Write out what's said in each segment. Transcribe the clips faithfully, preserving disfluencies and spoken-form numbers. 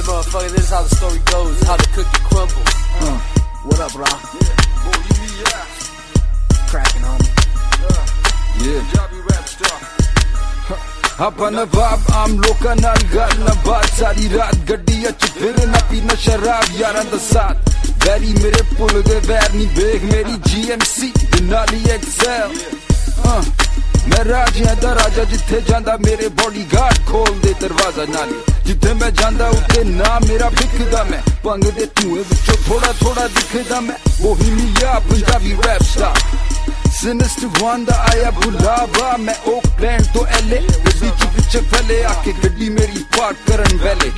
motherfucker, this is how the story goes, how the cookie crumbles. Uh, what up, bro? Yeah, boy, you me, yeah. Cracking, homie. Yeah. Yeah. Job you rap star. ਆਪਾਂ ਨਵਾਬ ਆਮ ਲੋਕਾਂ ਨਾਲ ਗੱਲ ਨਾ ਬਾਤ ਸਾਰੀ ਰਾਤ ਗੱਡੀਆਂ ਚ ਫਿਰ ਨਾ ਪੀਣਾ ਸ਼ਰਾਬ ਯਾਰਾਂ ਦਾ ਸਾਥ ਵੈਰੀ ਮੇਰੇ ਪੁੱਲ ਗਏ ਵੈਰ ਨਹੀਂ ਵੇਖ ਮੇਰੀ ਜੀ ਐਮ ਸੀ ਦੇ ਨਾਲ ਹੀ ਐਕਸੈਲ ਮੈਂ ਰਾਜਿਆਂ ਦਾ ਰਾਜਾ ਜਿੱਥੇ ਜਾਂਦਾ ਮੇਰੇ ਬੋਡੀਗਾਰਡ ਖੋਲ ਦੇ ਦਰਵਾਜ਼ਾ ਨਾਲੇ ਜਿੱਥੇ ਮੈਂ ਜਾਂਦਾ ਉੱਤੇ ਨਾ ਮੇਰਾ ਵਿਖਦਾ ਮੈਂ ਪੰਗ ਦੇ ਧੂਏ ਵਿੱਚੋਂ ਥੋੜਾ ਥੋੜਾ ਦਿਖਦਾ ਮੈਂ Bohemia Punjabi rap star Sinister one da aaya bulava main Oakland to L A gaddi ch piche phale aake gaddi meri park karan wele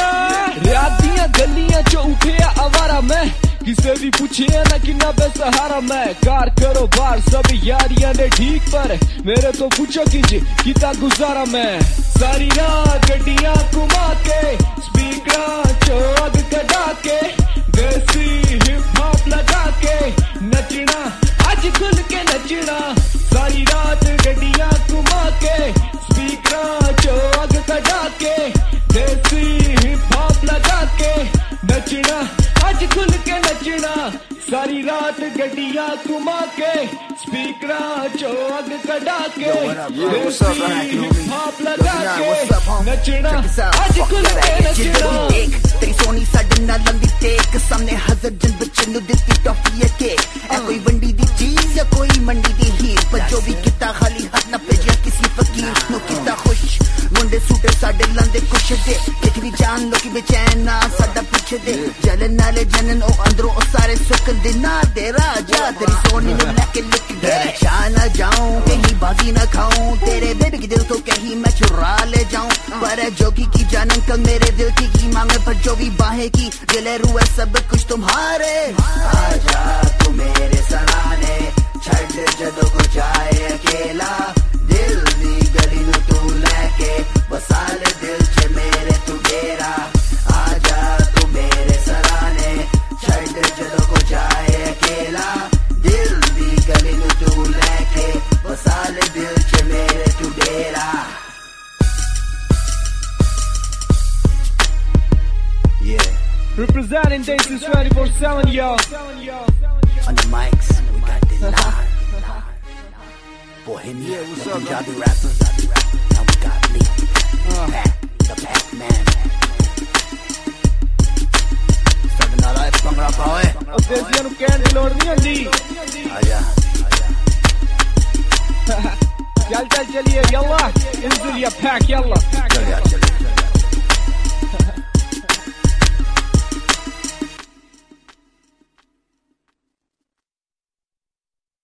raat diyan galliyan ch uthya awara main kise bhi puche na kinna besahara main कार करो बार सब यारियां ने ठीक पर मेरे तो पूछो कीजिए कितना गुजारा मैं सारी रात गड्डियां घुमा के स्पीकर चो अग कढ़ा के देसी हिप हॉप लगा के नचना आज खुल के नचना सारी रात गड्डियां घुमा के स्पीकर चो अग कढ़ा के देसी हिप हॉप लगा के नचना आज खुल के नचना सारी रात गड्डियां घुमा के स्पीकर चो अग कढ़ा के देसी हिप हॉप लगा के नचना आज खुल के नचना तेरी सोनी साडे नाल लंदी टेक सामने हज़र जन बच्चे नु दित्ती टॉफी केक ए कोई वंडी दी चीज या कोई मंडी दी हीर पर जो भी किता खाली हाथ ना भेजिया किसी फकीर नु किता खुश मुंडे सूटे साडे लंदे कुछ दे एक भी जान लो की बेचैन ना साडा पीछे दे जलन नाले जनन ओ अंदरों ओ सारे सुकन दे ना दे राजा तेरी सोनी नु लेके लिख दे ना जाऊं कहीं बाजी ना खाऊं तेरे बेबी के दिल को कहीं मैं चुरा ले जाऊं पर जोगी की जानन कल मेरे दिल की की मांगे पर जो भी बाहे की दिले रूए सब कुछ तुम्हारे आजा तू मेरे सराने छड़ जदों को जाए अकेला दिल दी गली नु तू लेके बसा ले दिल च मेरे तू डेरा आजा तू मेरे सराने छड़ जदों को जाए अकेला दिल दी गली नु तू लेके बसा ले दिल च मेरे तू डेरा yeah representing Dayton's twenty-four seven yo on the mics we got the line Bohemia, yeah, what's up, Punjabi rapper.